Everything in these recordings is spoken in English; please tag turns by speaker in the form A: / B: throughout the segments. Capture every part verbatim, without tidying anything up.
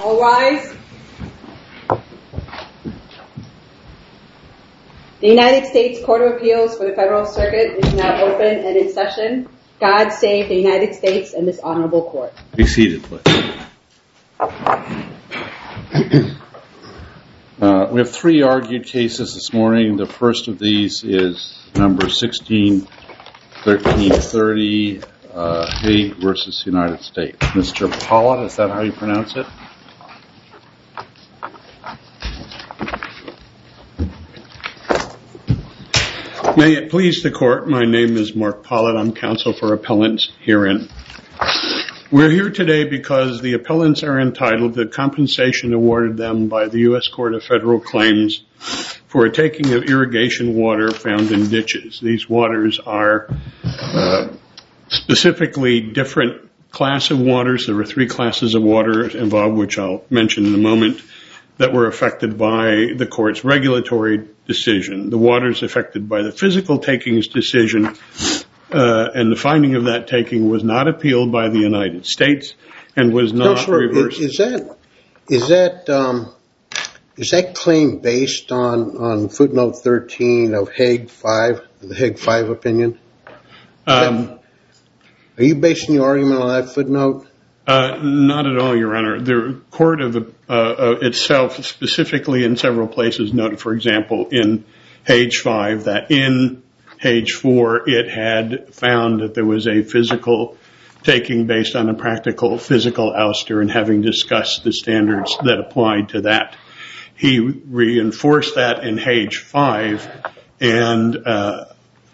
A: All rise. The United States Court of Appeals for the Federal Circuit is now open and in session. God save the United States and this honorable court.
B: Be seated, please. Uh, we have three argued cases this morning. The first of these is number sixteen thirteen thirty, uh, Hague versus United States. Mister Pollitt, is that how you pronounce it?
C: May it please the court, my name is Mark Pollitt. I'm counsel for appellants herein. We're here today because the appellants are entitled to compensation awarded them by the U S Court of Federal Claims for a taking of irrigation water found in ditches. These waters are uh, specifically different class of waters. There were three classes of water involved, which I'll mention in a moment, that were affected by the court's regulatory decision. The waters affected by the physical takings decision uh, and the finding of that taking was not appealed by the United States and was not
D: Counselor,
C: reversed.
D: Is that is that um, is that claim based on, on footnote thirteen of Hague five, the Hague five opinion?
C: Um,
D: that, are you basing your argument on that footnote?
C: Uh, not at all, Your Honor. The court of uh, uh, itself, specifically in several places, noted, for example, in Hague five, that in Hague four it had found that there was a physical taking based on a practical physical ouster, and having discussed the standards that applied to that, he reinforced that in Hague five, and uh,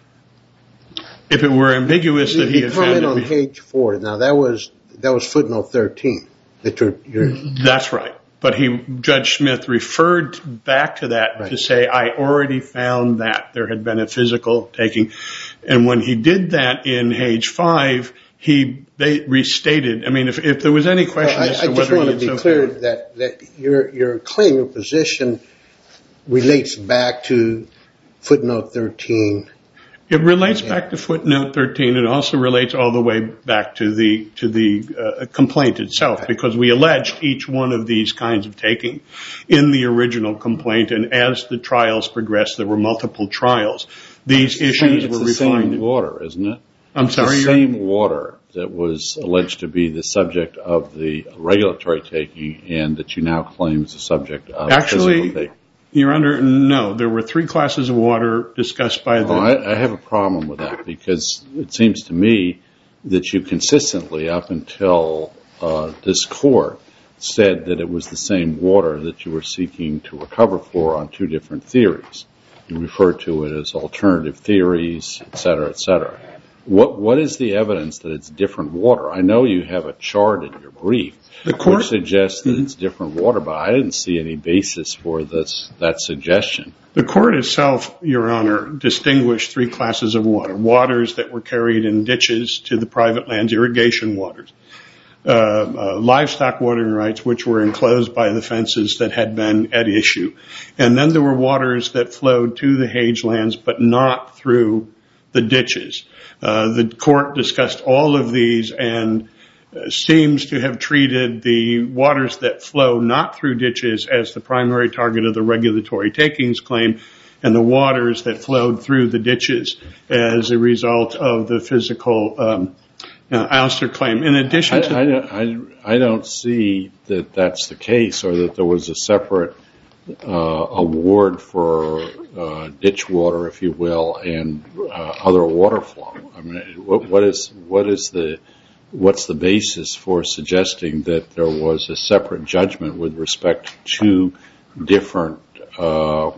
C: if it were ambiguous that he had found it.
D: You comment on Hague four. Now that was that was footnote thirteen. That you're, you're
C: That's right. But he, Judge Smith, referred back to that right. to say, I already found that there had been a physical taking. And when he did that in Hague five, he they restated. I mean, if, if there was any question
D: well,
C: as
D: I,
C: to
D: I
C: whether
D: just want to be
C: so
D: clear
C: far,
D: that, that your, your claim, your position relates back to footnote thirteen.
C: It relates back to footnote thirteen. It also relates all the way back to the to the uh, complaint itself, because we alleged each one of these kinds of taking in the original complaint, and as the trials progressed, there were multiple trials. These issues
B: it's
C: were
B: the
C: refined.
B: Same water, isn't it?
C: I'm sorry.
B: It's the same water that was alleged to be the subject of the regulatory taking, and that you now claim is the subject of
C: Actually,
B: physical taking.
C: You're under, no, there were three classes of water discussed by the...
B: Well, I, I have a problem with that, because it seems to me that you consistently, up until uh, this court, said that it was the same water that you were seeking to recover for on two different theories. You referred to it as alternative theories, et cetera, et cetera. What, what is the evidence that it's different water? I know you have a chart in your brief
C: The court,
B: which suggests that
C: mm-hmm.
B: it's different water, but I didn't see any basis for this that suggestion.
C: The court itself, Your Honor, distinguished three classes of water. Waters that were carried in ditches to the private lands, irrigation waters. Uh, uh, livestock watering rights, which were enclosed by the fences that had been at issue. And then there were waters that flowed to the Hague lands, but not through the ditches. Uh, the court discussed all of these and uh, seems to have treated the waters that flow not through ditches as the primary target of the regulatory takings claim, and the waters that flowed through the ditches as a result of the physical um, uh, ouster claim. In addition to...
B: I, I, I, I don't see that that's the case, or that there was a separate uh, award for uh, ditch water, if you will, and uh, other water flow. I mean, what, what is what is the what's the basis for suggesting that there was a separate judgment with respect to different uh, uh,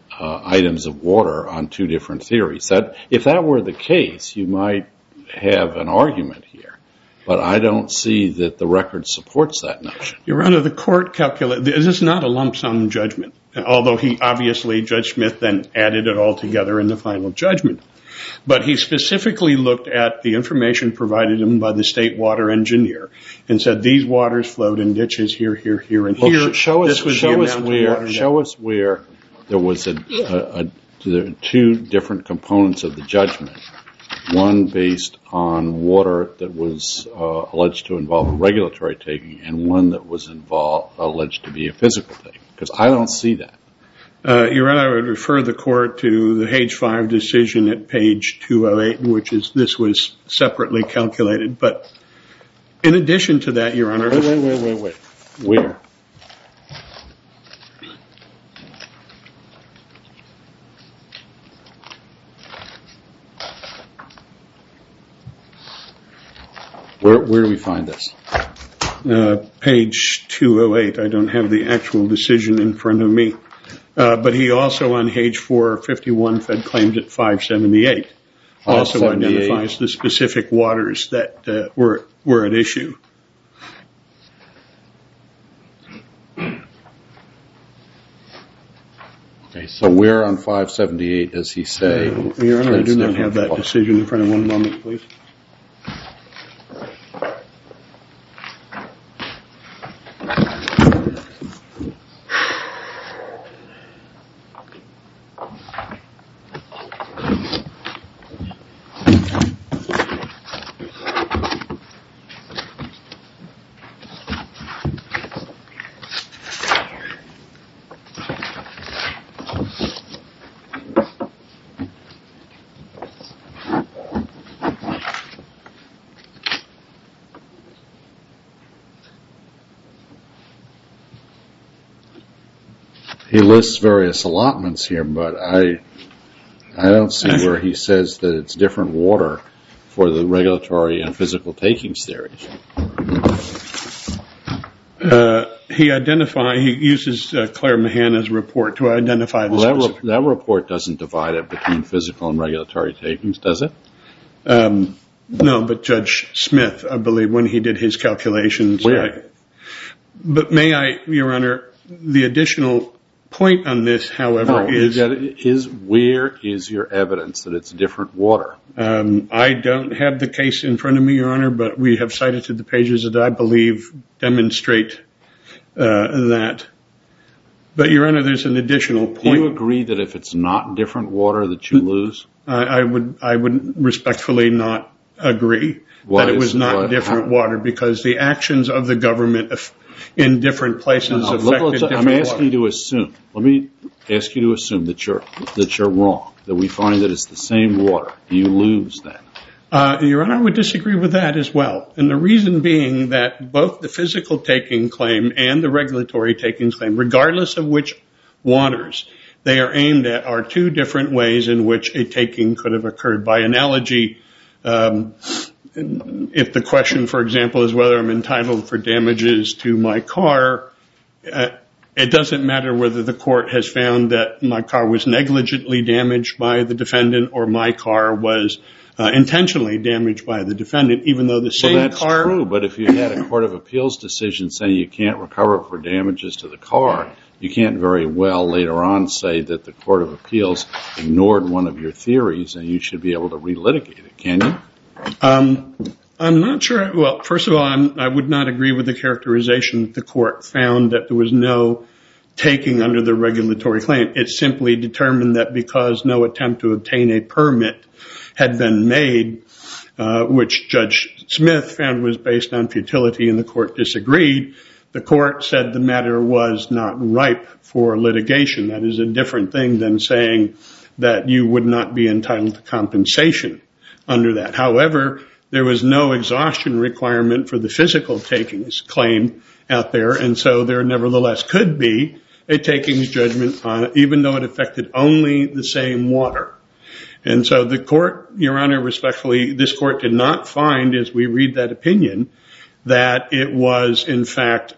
B: items of water on two different theories? That if that were the case, you might have an argument here. But I don't see that the record supports that notion.
C: Your Honor, the court calculated, this is not a lump sum judgment, although he obviously, Judge Smith, then added it all together in the final judgment. But he specifically looked at the information provided him by the state water engineer and said these waters flowed in ditches here, here, here, and
B: well,
C: here.
B: Show us,
C: this was
B: show
C: the
B: us
C: amount
B: where,
C: of water
B: show
C: that,
B: us where there was a, a, a two different components of the judgment one based on water that was uh, alleged to involve a regulatory taking and one that was involved, alleged to be a physical taking? Because I don't see that.
C: Uh, Your Honor, I would refer the court to the H five decision at page two oh eight, in which is this was separately calculated. But in addition to that, Your Honor...
B: Wait, wait, wait, wait, wait. Where? Where, where do we find this?
C: Uh, page two oh eight. I don't have the actual decision in front of me. Uh, but he also on page four fifty-one Fed claims at five seventy-eight also identifies the specific waters that uh, were were at issue.
B: Okay, so where on five seventy-eight does he say?
C: Uh, Your Honor, I do not have that water decision in front of one moment, please.
B: He lists various allotments here, but I I don't see where he says that it's different water for the regulatory and physical takings theories.
C: Uh, he identify he uses uh, Claire Mahana's report to identify the
B: well,
C: specific.
B: That, re- that report doesn't divide it between physical and regulatory takings, does it?
C: Um, no, but Judge Smith, I believe, when he did his calculations.
B: Where?
C: I, but may I, Your Honor, the additional point on this, however,
B: no,
C: is,
B: is where is your evidence that it's different water?
C: Um, I don't have the case in front of me, Your Honor, but we have cited to the pages that I believe demonstrate uh, that. But, Your Honor, there's an additional point.
B: Do you agree that if it's not different water that you lose?
C: I, I would I would respectfully not agree
B: Why
C: that it
B: is-
C: was not
B: why-
C: different
B: how-
C: water, because the actions of the government af- in different places
B: No,
C: affected
B: let- let's-
C: different
B: I'm asking
C: water.
B: you to assume. Let me ask you to assume that you're that you're wrong. That we find that it's the same water. Do you lose then?
C: Uh, Your Honor, I would disagree with that as well. And the reason being that both the physical taking claim and the regulatory takings claim, regardless of which waters they are aimed at, are two different ways in which a taking could have occurred. By analogy, um, if the question, for example, is whether I'm entitled for damages to my car, uh, it doesn't matter whether the court has found that my car was negligently damaged by the defendant or my car was uh, intentionally damaged by the defendant, even though the same
B: well, that's
C: car...
B: true, but if you had a court of appeals decision saying you can't recover for damages to the car, you can't very well later on say that the court of appeals ignored one of your theories and you should be able to relitigate it, can you?
C: Um, I'm not sure. Well, first of all, I'm, I would not agree with the characterization that the court found that there was no taking under the regulatory claim. It simply determined that because no attempt to obtain a permit had been made, uh, which Judge Smith found was based on futility and the court disagreed, the court said the matter was not ripe for litigation. That is a different thing than saying that you would not be entitled to compensation under that. However, there was no exhaustion requirement for the physical takings claim out there, and so there nevertheless could be a takings judgment on it, even though it affected only the same water. And so the court, Your Honor, respectfully, this court did not find, as we read that opinion, that it was, in fact,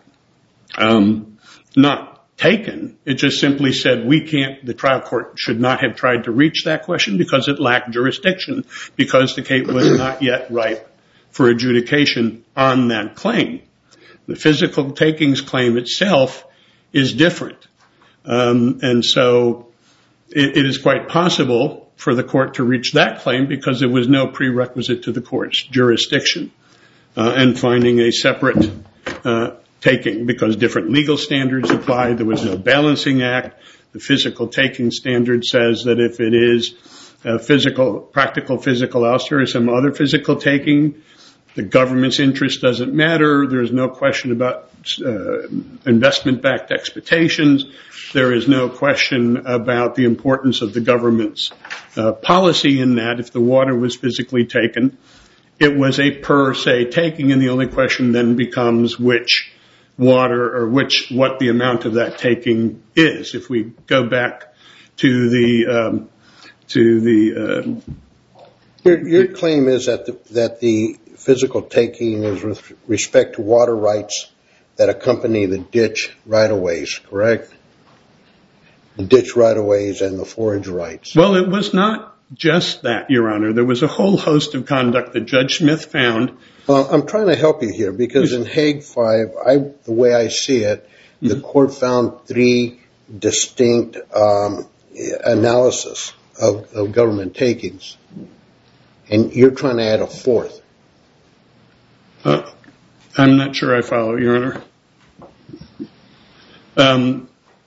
C: um, not taken. It just simply said we can't, the trial court should not have tried to reach that question because it lacked jurisdiction, because the case was not yet ripe for adjudication on that claim. The physical takings claim itself is different. Um, and so it, it is quite possible for the court to reach that claim because there was no prerequisite to the court's jurisdiction uh, and finding a separate uh, taking because different legal standards applied. There was no balancing act. The physical taking standard says that if it is uh, physical, practical physical ouster or some other physical taking. The government's interest doesn't matter. There's no question about uh, investment-backed expectations. There is no question about the importance of the government's uh, policy in that if the water was physically taken, it was a per se taking, and the only question then becomes which water or which what the amount of that taking is. If we go back to the um, to the uh,
D: your, your claim is that the, that the physical taking is with respect to water rights that accompany the ditch right-of-ways, correct? The ditch right-of-ways and the forage rights.
C: Well, it was not just that, Your Honor. There was a whole host of conduct that Judge Smith found.
D: Well, I'm trying to help you here because in Hague five, I, the way I see it, mm-hmm. the court found three distinct um, analysis of, of government takings, and you're trying to add a fourth.
C: Uh, I'm not sure I follow, Your Honor. Um,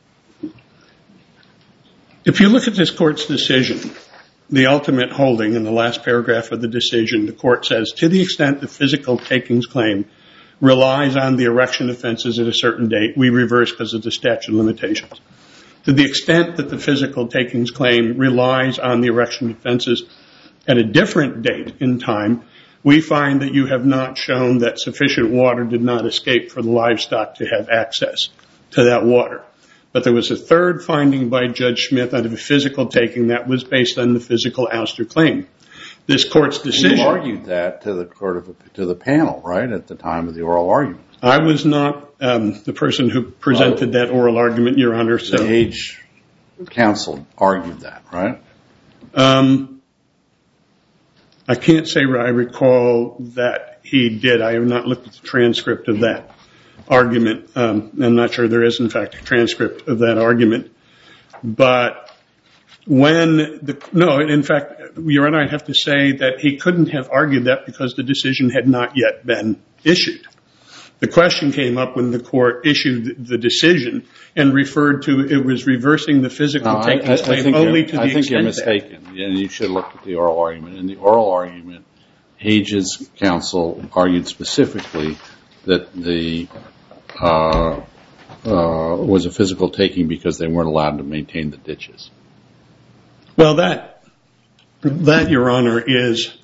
C: if you look at this court's decision, the ultimate holding in the last paragraph of the decision, the court says, to the extent the physical takings claim relies on the erection offenses at a certain date, we reverse because of the statute of limitations. To the extent that the physical takings claim relies on the erection offenses at a different date in time, we find that you have not shown that sufficient water did not escape for the livestock to have access to that water. But there was a third finding by Judge Smith out of a physical taking that was based on the physical ouster claim. This court's decision...
B: You argued that to the court of, to the panel, right, at the time of the oral argument.
C: I was not um, the person who presented that oral argument, Your Honor. So.
B: The Hague counsel argued that, right?
C: Um, I can't say I recall that he did. I have not looked at the transcript of that argument. Um, I'm not sure there is, in fact, a transcript of that argument. But when the, no, in fact, Your Honor, I have to say that he couldn't have argued that because the decision had not yet been issued. The question came up when the court issued the decision and referred to it was reversing the physical no, takings I, I, claim I only to the
B: I think
C: extent
B: you're mistaken, that. And you should look at the oral argument. In the oral argument, Hage's counsel argued specifically that the uh, uh, was a physical taking because they weren't allowed to maintain the ditches.
C: Well, that that, Your Honor, is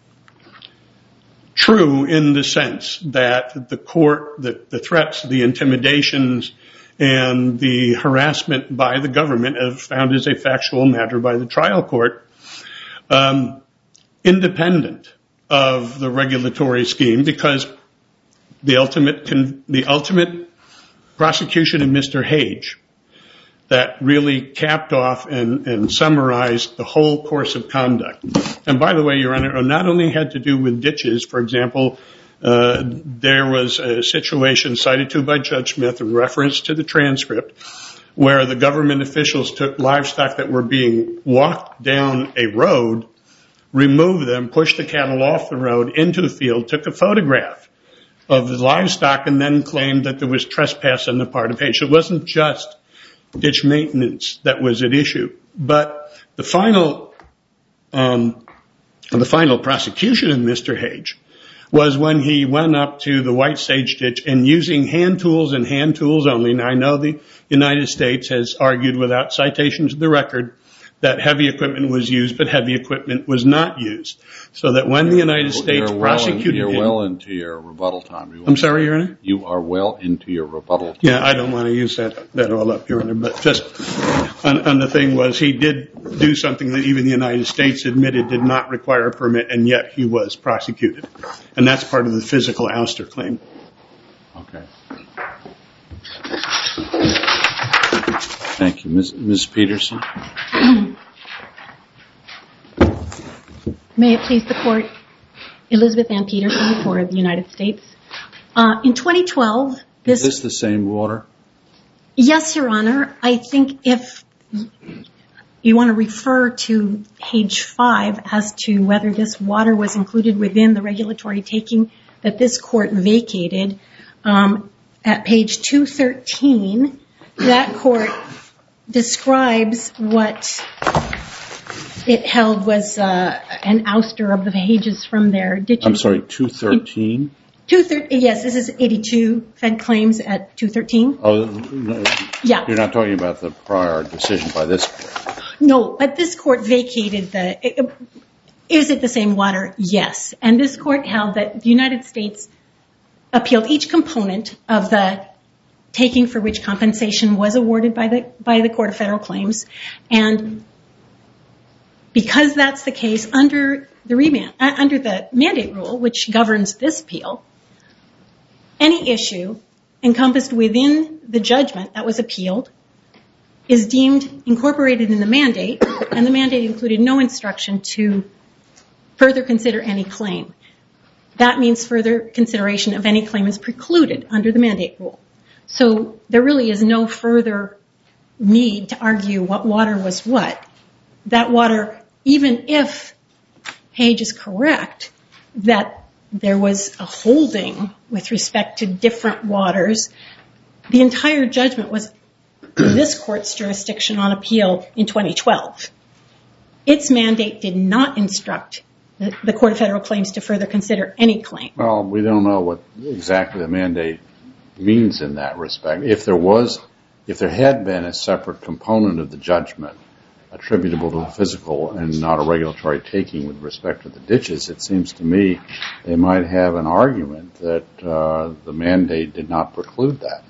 C: true in the sense that the court, the, the threats, the intimidations, and the harassment by the government have found as a factual matter by the trial court, um, independent of the regulatory scheme, because the ultimate con- the ultimate prosecution of Mister Hage that really capped off and, and summarized the whole course of conduct. And by the way, Your Honor, it not only had to do with ditches. For example, uh, there was a situation cited to by Judge Smith in reference to the transcript where the government officials took livestock that were being walked down a road, removed them, pushed the cattle off the road into the field, took a photograph of the livestock, and then claimed that there was trespass on the part of Hage. It wasn't just ditch maintenance that was at issue. But the final, um, the final prosecution of Mister Hage was when he went up to the White Sage ditch and using hand tools and hand tools only. Now I know the United States has argued without citation to the record that heavy equipment was used, but heavy equipment was not used. So that when the United States
B: you're
C: prosecuted
B: well in, You're
C: him,
B: well into your rebuttal time. You
C: I'm sorry, Your Honor?
B: You are well into your rebuttal time.
C: Yeah, I don't want to use that, that all up, Your Honor, but just on, on the thing was he did do something that even the United States admitted did not require a permit, and yet he was prosecuted. And that's part of the physical ouster claim.
B: Okay. Thank you. Miz Miz Peterson?
E: May it please the Court, Elizabeth Ann Peterson for the United States. Uh, in twenty twelve, this...
B: Is this the same water?
E: Yes, Your Honor. I think if you want to refer to page five as to whether this water was included within the regulatory taking that this Court vacated, um, at page two thirteen, that Court describes what it held was uh, an ouster of the Hages from their ditches.
B: I'm sorry, two thirteen?
E: two thirteen, yes, this is eighty-two Fed claims at two thirteen.
B: Oh, no,
E: yeah.
B: You're not talking about the prior decision by this court?
E: No, but this court vacated the... Is it the same water? Yes. And this court held that the United States appealed each component of the taking for which compensation was awarded by the by the Court of Federal Claims. And because that's the case, under the remand, uh, under the mandate rule, which governs this appeal, any issue encompassed within the judgment that was appealed is deemed incorporated in the mandate, and the mandate included no instruction to further consider any claim. That means further consideration of any claim is precluded under the mandate rule. So there really is no further need to argue what water was what. That water, even if Hage is correct, that there was a holding with respect to different waters, the entire judgment was in this court's jurisdiction on appeal in twenty twelve. Its mandate did not instruct the, the Court of Federal Claims to further consider any claim.
B: Well, we don't know what exactly the mandate means in that respect. If there was, if there had been a separate component of the judgment attributable to a physical and not a regulatory taking with respect to the ditches, it seems to me they might have an argument that uh, the mandate did not preclude that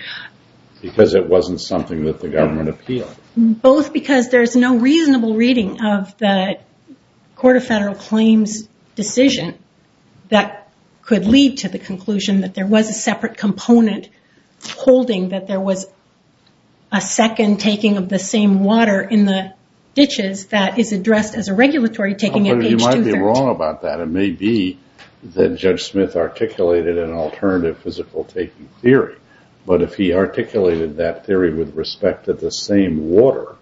B: because it wasn't something that the government appealed.
E: Both because there's no reasonable reading of the Court of Federal Claims decision that could lead to the conclusion that there was a separate component holding that there was a second taking of the same water in the ditches that is addressed as a regulatory taking
B: oh,
E: at page two thirteen.
B: You might be wrong about that. It may be that Judge Smith articulated an alternative physical taking theory, but if he articulated that theory with respect to the same water,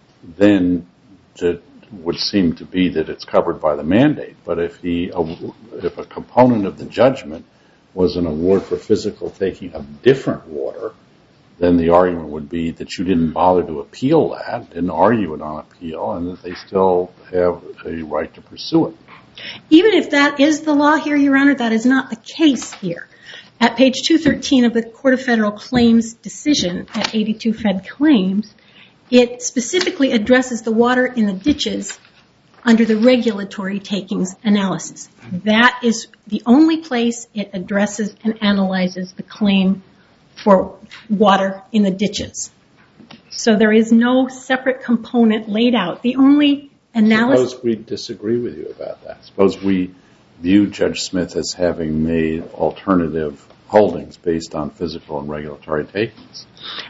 B: then it would seem to be that it's covered by the mandate. But if he, if a component of the judgment was an award for physical taking of different water, then the argument would be that you didn't bother to appeal that, didn't argue it on appeal, and that they still have a right to pursue it.
E: Even if that is the law here, Your Honor, that is not the case here. At page two thirteen of the Court of Federal Claims decision at eighty-two Fed Claims, it specifically addresses the water in the ditches under the regulatory takings analysis. That is the only place it addresses and analyzes the claim for water in the ditches. So there is no separate component laid out. The only analysis...
B: Suppose we disagree with you about that. Suppose we view Judge Smith as having made alternative holdings based on physical and regulatory takings.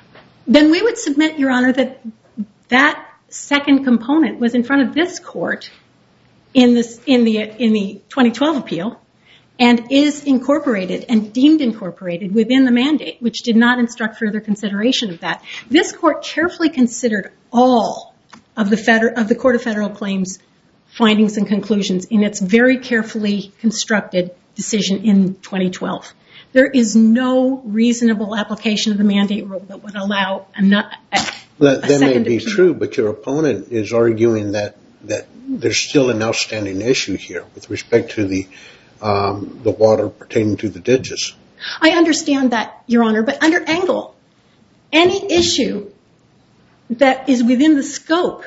E: Then we would submit, Your Honor, that that second component was in front of this court in, this, in, the, in the twenty twelve appeal and is incorporated and deemed incorporated within the mandate, which did not instruct further consideration of that. This court carefully considered all of the, feder- of the Court of Federal Claims findings and conclusions in its very carefully constructed decision in twenty twelve. There is no reasonable application of the mandate rule that would allow a, not, a,
D: that,
E: a
D: that may
E: second
D: be
E: appeal.
D: true, but your opponent is arguing that, that there's still an outstanding issue here with respect to the um, the water pertaining to the ditches.
E: I understand that, Your Honor, but under Engle, any issue that is within the scope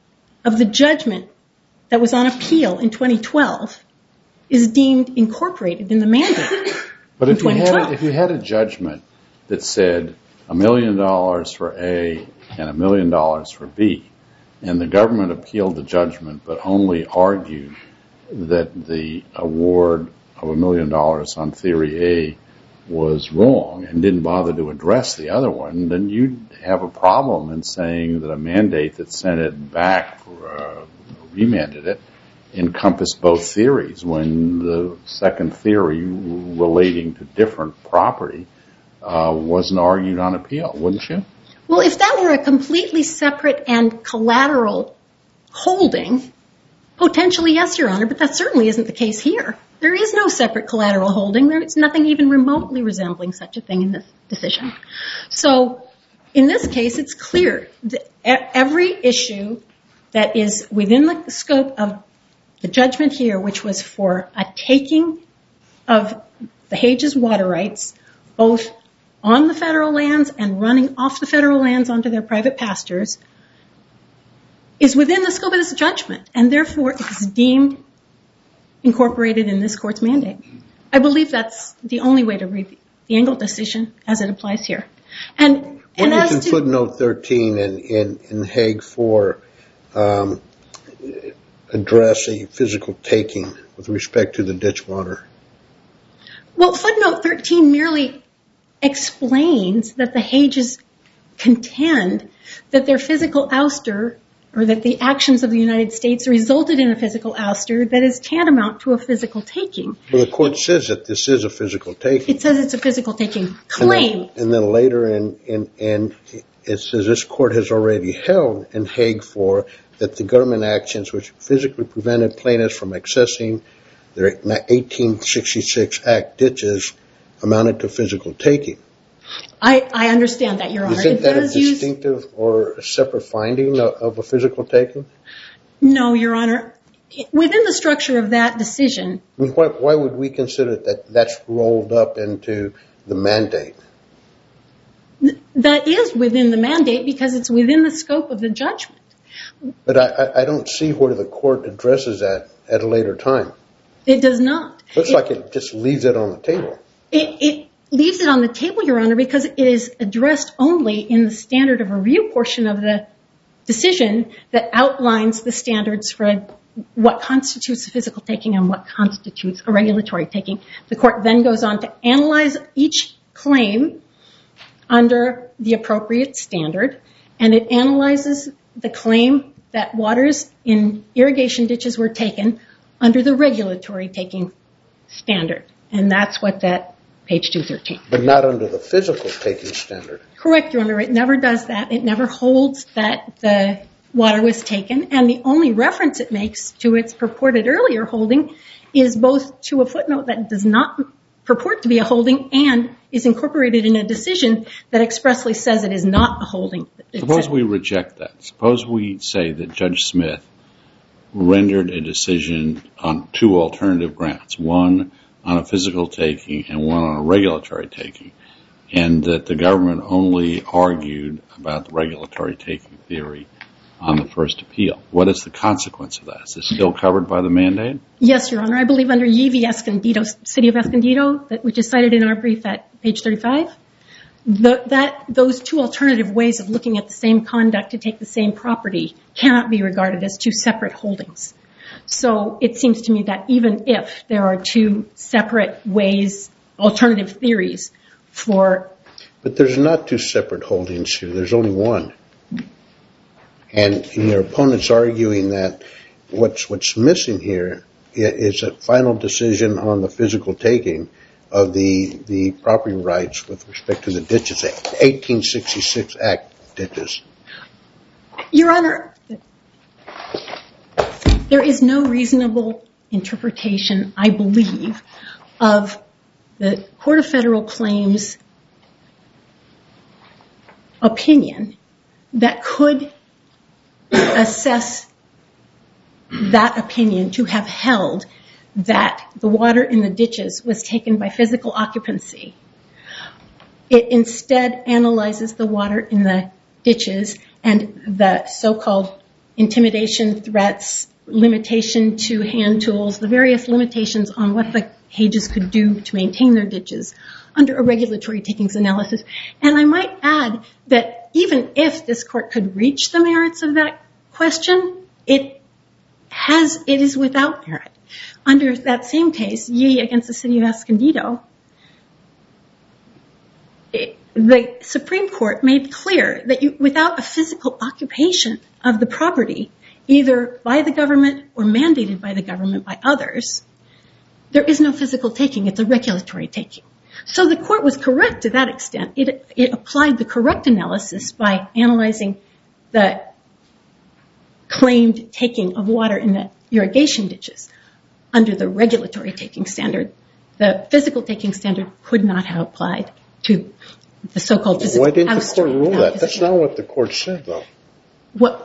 E: of the judgment that was on appeal in twenty twelve is deemed incorporated in the mandate.
B: But if you, had, if you had a judgment that said a million dollars for A and a million dollars for B, and the government appealed the judgment but only argued that the award of a million dollars on theory A was wrong and didn't bother to address the other one, then you'd have a problem in saying that a mandate that sent it back, uh, remanded it, encompassed both theories when the second theory relating to different property uh, wasn't argued on appeal, wouldn't you?
E: Well, if that were a completely separate and collateral holding, potentially yes, Your Honor, but that certainly isn't the case here. There is no separate collateral holding. There is nothing even remotely resembling such a thing in this decision. So in this case, it's clear that every issue that is within the scope of the judgment here, which was for a taking of the Hages water rights, both on the federal lands and running off the federal lands onto their private pastures, is within the scope of this judgment, and therefore it's deemed incorporated in this court's mandate. I believe that's the only way to read the Engle decision as it applies here. And, and
D: When
E: as
D: does
E: to
D: footnote thirteen in, in, in Hague four um, address a physical taking with respect to the ditch water?
E: Well, footnote thirteen merely explains that the Hages contend that their physical ouster, or that the actions of the United States resulted in a physical ouster that is tantamount to a physical taking.
D: Well, the court says that this is a physical taking.
E: It says it's a physical taking claim.
D: And then, and then later in, in, in it says this court has already held in Hague four that the government actions which physically prevented plaintiffs from accessing their eighteen sixty-six Act ditches amounted to physical taking.
E: I, I understand that, Your Honor.
D: Isn't
E: it
D: that a
E: does use,
D: distinctive or a separate finding of, of a physical taking?
E: No, Your Honor. Within the structure of that decision...
D: I mean, why, why would we consider that that's rolled up into the mandate?
E: That is within the mandate because it's within the scope of the judgment.
D: But I, I don't see where the court addresses that at a later time.
E: It does not.
D: Looks
E: it,
D: like it just leaves it on the table.
E: It, it leaves it on the table, Your Honor, because it is addressed only in the standard of review portion of the decision that outlines the standards for what constitutes a physical taking and what constitutes a regulatory taking. The court then goes on to analyze each claim under the appropriate standard, and it analyzes the claim that waters in irrigation ditches were taken under the regulatory taking standard. And that's what that page two thirteen.
D: But not under the physical taking standard.
E: Correct, Your Honor. It never does that. It never holds that the water was taken. And the only reference it makes to its purported earlier holding is both to a footnote that does not purport to be a holding and is incorporated in a decision that expressly says it is not a holding.
B: Suppose we reject that. Suppose we say that Judge Smith rendered a decision on two alternative grounds, one on a physical taking and one on a regulatory taking, and that the government only argued about the regulatory taking theory on the first appeal. What is the consequence of that? Is it still covered by the mandate?
E: Yes, Your Honor. I believe under Yee v. Escondido, City of Escondido, which is cited in our brief at page thirty-five, the, that those two alternative ways of looking at the same conduct to take the same property cannot be regarded as two separate holdings. So it seems to me that even if there are two separate ways, alternative theories for...
D: But there's not two separate holdings here. There's only one. And your opponent's arguing that what's what's missing here is a final decision on the physical taking of the the property rights with respect to the ditches, eighteen sixty-six Act ditches.
E: Your Honor, there is no reasonable interpretation, I believe, of the Court of Federal Claims opinion that could assess that opinion to have held that the water in the ditches was taken by physical occupancy. It instead analyzes the water in the ditches and the so-called intimidation, threats, limitation to hand tools, the various limitations on what the Hages could do to maintain their ditches under a regulatory takings analysis. And I might add that even if this court could reach the merits of that question, it has, it is without merit. Under that same case, Yee against the City of Escondido, it, the Supreme Court made clear that you, without a physical occupation of the property, either by the government or mandated by the government by others, there is no physical taking. It's a regulatory taking. So the court was correct to that extent. It, it applied the correct analysis by analyzing the claimed taking of water in the irrigation ditches under the regulatory taking standard. The physical taking standard could not have applied to the so-called physical.
D: Why didn't the court rule that? That's not what the court said, though.
E: What? What?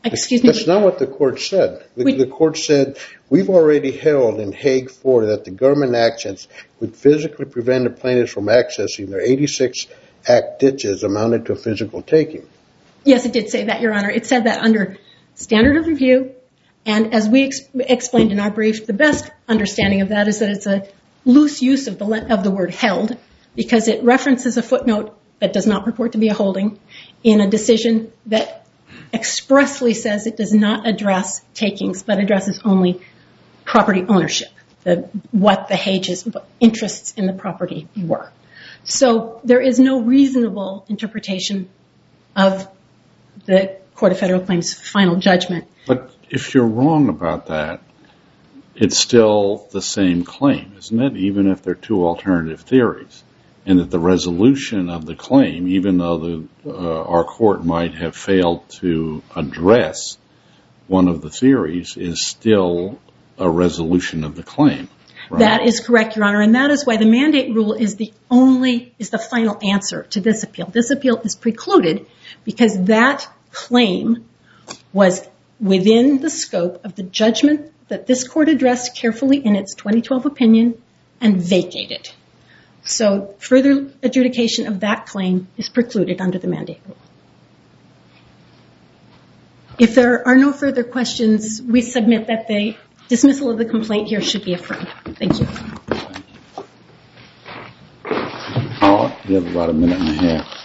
E: Excuse me?
D: That's not what the court said. The,
E: We-
D: the court said, we've already held in Hague four that the government actions would physically prevent the plaintiffs from accessing their eighty-six act ditches amounted to a physical taking.
E: Yes, it did say that, Your Honor. It said that under standard of review, and as we ex- explained in our brief, the best understanding of that is that it's a loose use of the le- of the word held, because it references a footnote that does not purport to be a holding in a decision that expressly says it does not address takings, but addresses only property ownership, the, what the Hage's interests in the property were. So there is no reasonable interpretation of the Court of Federal Claims' final judgment.
B: But if you're wrong about that, it's still the same claim, isn't it? Even if they're two alternative theories. And that the resolution of the claim, even though the, uh, our court might have failed to address one of the theories, is still a resolution of the claim. Right?
E: That is correct, Your Honor, and that is why the mandate rule is the only, is the final answer to this appeal. This appeal is precluded because that claim was within the scope of the judgment that this court addressed carefully in its twenty twelve opinion and vacated. So further adjudication of that claim is precluded under the mandate rule. If there are no further questions, we submit that the dismissal of the complaint here should be affirmed. Thank you.
B: Oh, you have about a minute and a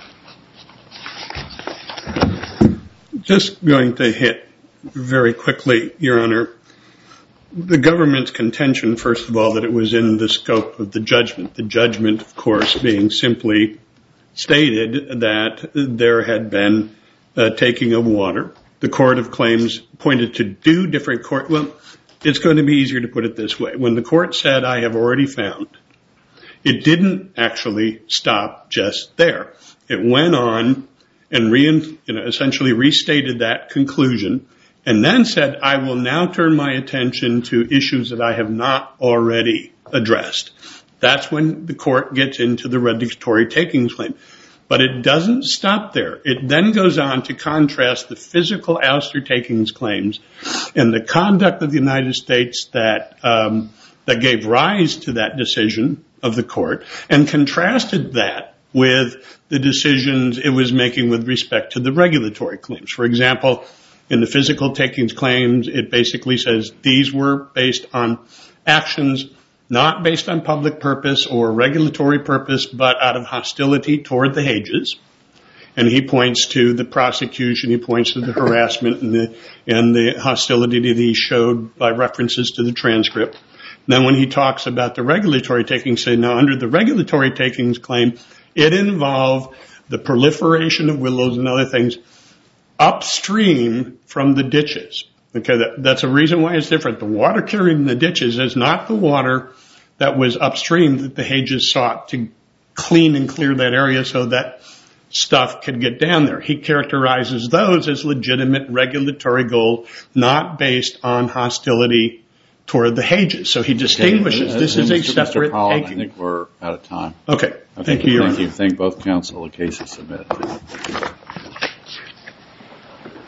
B: half.
C: Just going to hit very quickly, Your Honor, the government's contention, first of all, that it was in the scope of the judgment. The judgment, of course, being simply stated that there had been a taking of water. The Court of Claims pointed to two different court. Well, it's going to be easier to put it this way. When the court said, I have already found, it didn't actually stop just there. It went on and re, you know, essentially restated that conclusion and then said, I will now turn my attention to issues that I have not already addressed. That's when the court gets into the regulatory takings claim. But it doesn't stop there. It then goes on to contrast the physical ouster takings claims and the conduct of the United States that um, that gave rise to that decision of the court and contrasted that with the decisions it was making with respect to the regulatory claims. For example, in the physical takings claims, it basically says these were based on actions not based on public purpose or regulatory purpose, but out of hostility toward the Hages. And he points to the prosecution, he points to the harassment and the, and the hostility that he showed by references to the transcript. Then when he talks about the regulatory takings, say now under the regulatory takings claim, it involved the proliferation of willows and other things upstream from the ditches. Okay, that, that's a reason why it's different. The water carried in the ditches is not the water that was upstream that the Hages sought to clean and clear that area so that stuff could get down there. He characterizes those as legitimate regulatory goals, not based on hostility toward the Hages. So he distinguishes.
B: Okay.
C: This
B: uh,
C: is a
B: Mister
C: separate
B: Collin,
C: taking.
B: I think we're out of time.
C: Okay.
B: I
C: Thank you, Your Honor.
B: Thank you. Thank both counsel. The case is submitted.